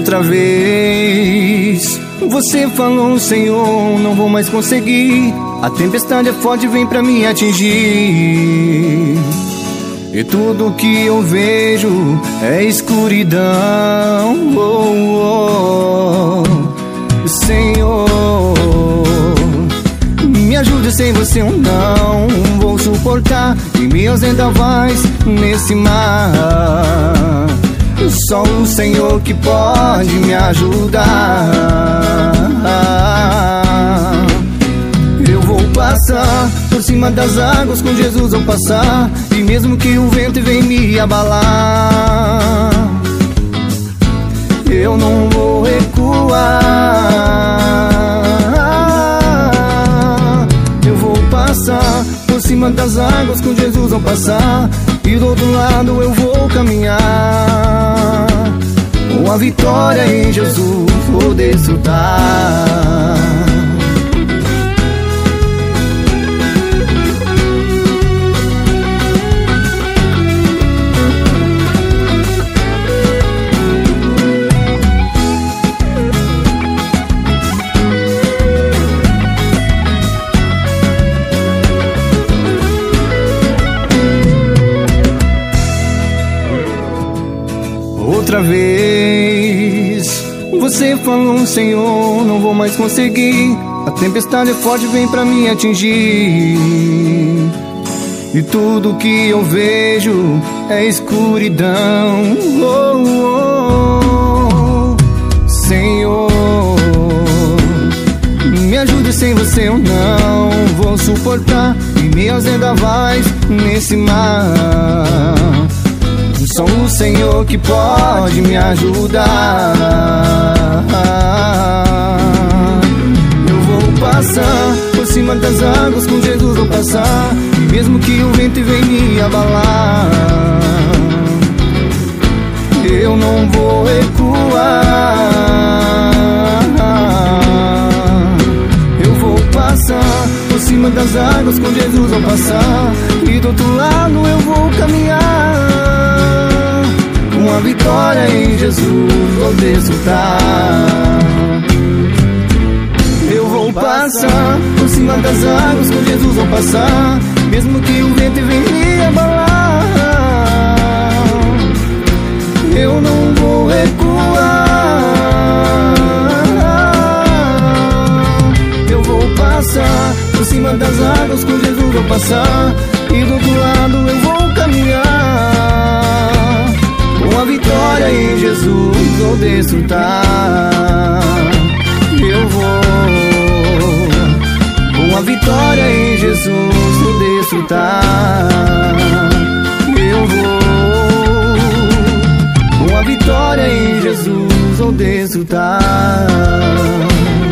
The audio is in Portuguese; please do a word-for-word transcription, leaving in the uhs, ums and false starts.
Outra vez você falou, Senhor, não vou mais conseguir. A tempestade é forte, vem pra me atingir. E tudo que eu vejo é escuridão. oh, oh. Senhor, me ajude, sem você eu não vou suportar. E me ausenta vais nesse mar. Só o Senhor que pode me ajudar. Eu vou passar por cima das águas, com Jesus vou passar. E mesmo que o vento venha me abalar, eu não vou recuar. Eu vou passar por cima das águas, com Jesus vou passar. E do outro lado eu vou caminhar. Com a vitória em Jesus vou desfrutar. Outra vez você falou, Senhor, não vou mais conseguir. A tempestade é forte, vem pra me atingir. E tudo que eu vejo é escuridão. oh, oh, Senhor, me ajude, sem você eu não vou suportar. E meus vendavais nesse mar. Só o Senhor que pode me ajudar. Eu vou passar por cima das águas, com Jesus vou passar. E mesmo que o vento venha me abalar, eu não vou recuar. Eu vou passar por cima das águas, com Jesus vou passar. E do outro lado eu vou caminhar. Com a vitória em Jesus vou desfrutar. Eu vou passar por cima das águas, com Jesus vou passar. Mesmo que o vento venha me abalar, eu não vou recuar. Eu vou passar por cima das águas, com Jesus vou passar. E do outro lado eu vou caminhar. Com a vitória em Jesus vou desfrutar. Eu vou. Com a vitória em Jesus vou desfrutar. Eu vou. Com a vitória em Jesus vou desfrutar.